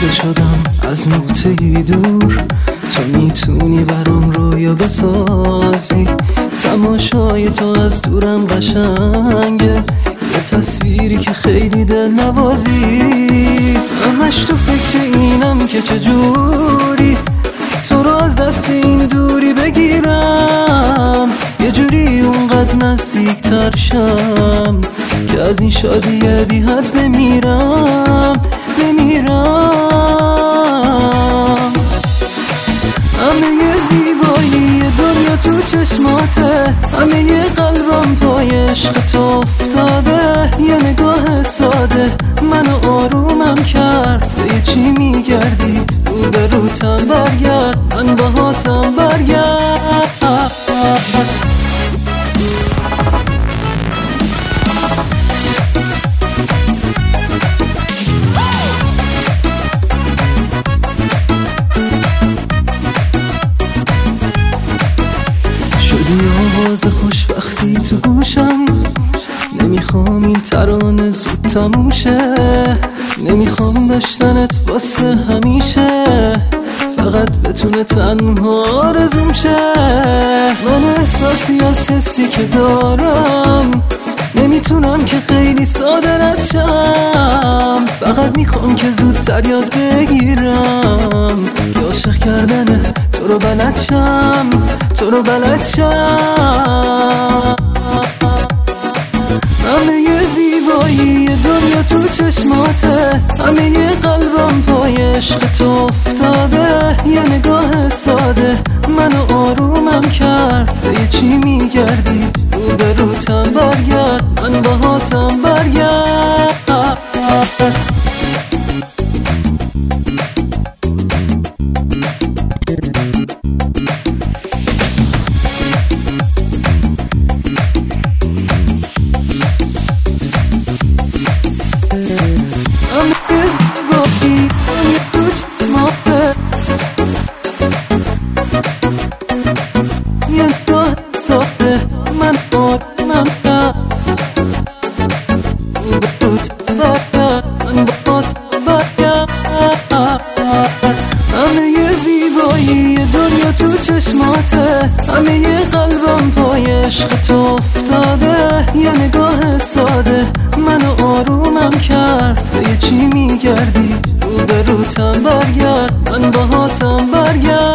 خیره شدم از نقطه‌ای دور، تو میتونی برام رویا بسازی. تماشای تو از دورم قشنگه، یه تصویری که خیلی دل نوازی. همش تو فکر اینم که چجوری تو رو از دست این دوری بگیرم، یه جوری اونقدر نزدیک تر شم که از این شادی بی حد بمیرم. همه زیبایی دنیا تو چشماته، همه قلبم پای عشق تو افتاده. یه نگاه ساده منو آرومم کرد، به چی میگردی رو به روتم برگرد، من باهاتم برگرد. شدی آواز خوشبختی تو گوشم، نمیخوام این ترانه زود تموم شه، نمیخوام داشتنت واسه همیشه، فقط بتونه تنها آرزوم شه. من احساسی از حسی که دارم نمیتونم که خیلی سادرت شم، فقط میخوام که زودتر یاد بگیرم که عاشق کردن تو رو بلد شم، تو رو بلد شم. همه زیبایی دنیا تو چشماته، همه قلبم پای عشق تو افتاده. یه نگاه ساده منو آرومم کرد، به چی میگردی رو به روتم برگرد، من باهاتم برگرد. همه زیبایی دنیا تو چشماته، همه قلبم پای عشق تو افتاده. یه نگاه ساده منو آرومم کرد، به چی میگردی رو به روتم برگرد، من باهاتم برگرد.